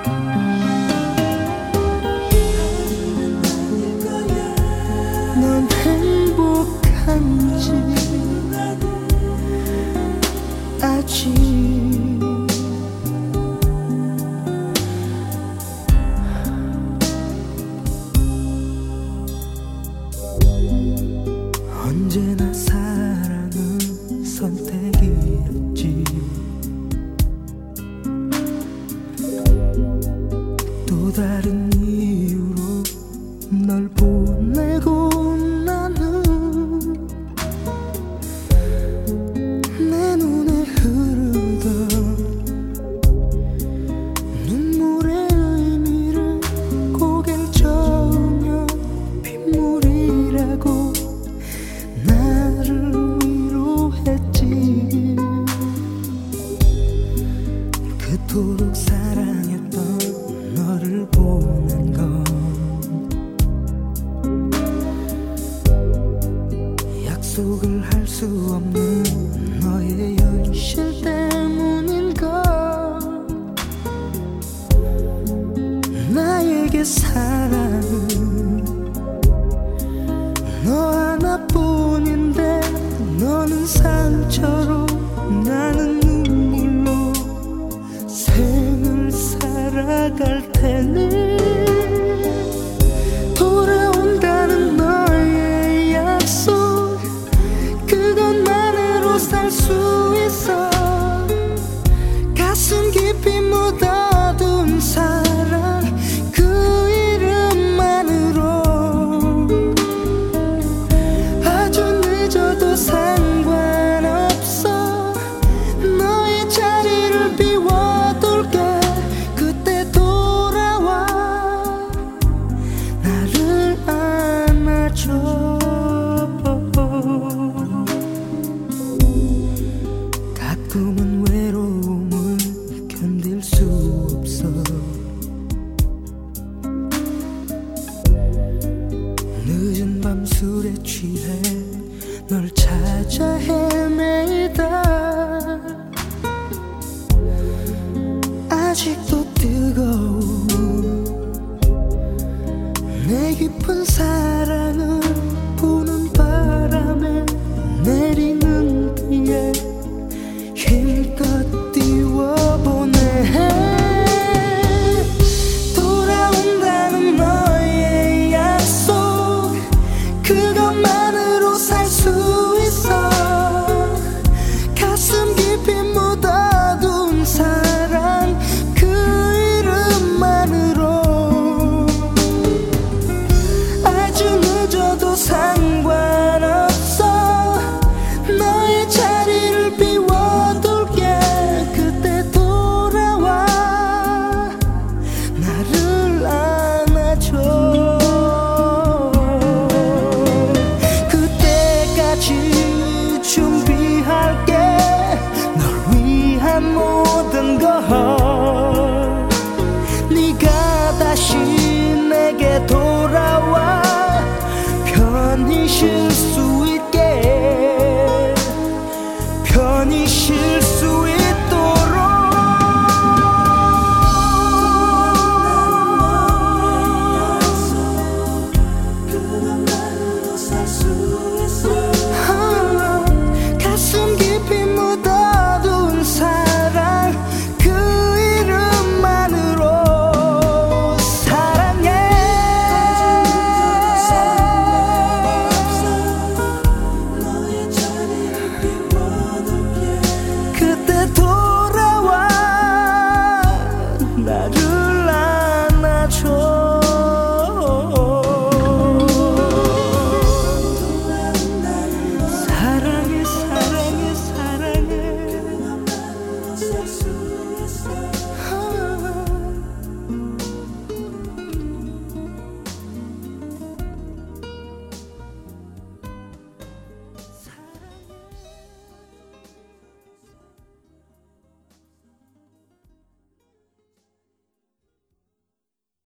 넌 행복한지 아직 언제나 사랑은 선택이었지. 또 다른 이유로 널 보내고 나는 내 눈에 흐르던 눈물의 의미를 고개를 저으며 빗물이라고 나를 위로했지. 그토록 사랑했던 너를 보낸 건 약속을 할 수 없는 너의 현실 때문인가. 나에게 사랑은 너 하나뿐인데 너는 상처로 나는 눈물로 생을 살아갈 테니 돌아온다는 너의 약속 그것만으로 살 수 있어. 가슴 깊이 묻어둔 사랑 그 이름만으로 아주 늦어도 상관없어. 너의 자리를 비워둘게. 그때 돌아와 나를 안아줘. 가끔은 외로움을 견딜 수 없어. 늦은 밤 술에 취해 널 찾아 헤매다 아직도 뜨거운 내 깊은 사랑을 부는 바람에 내리는 비에 힘껏 띄워보내. 돌아온다는 너의 약속 그것만으로 살 수 있어. 가슴 깊이 묻어둔 사랑 그 이름만으로 아주 늦어도 상관없어. 너의 자리를 비워둘게. 그때 돌아와 나를 안아줘. 그때까지 준비할게. 널 위한 모든 걸. 네가 다시 내게 돌아와 편히 쉴 수 있게. 편히 쉴 수 있도록. 가슴 깊이 묻어둔 사랑 그 이름만으로 사랑해. 그때 돌아와 나를 안아줘.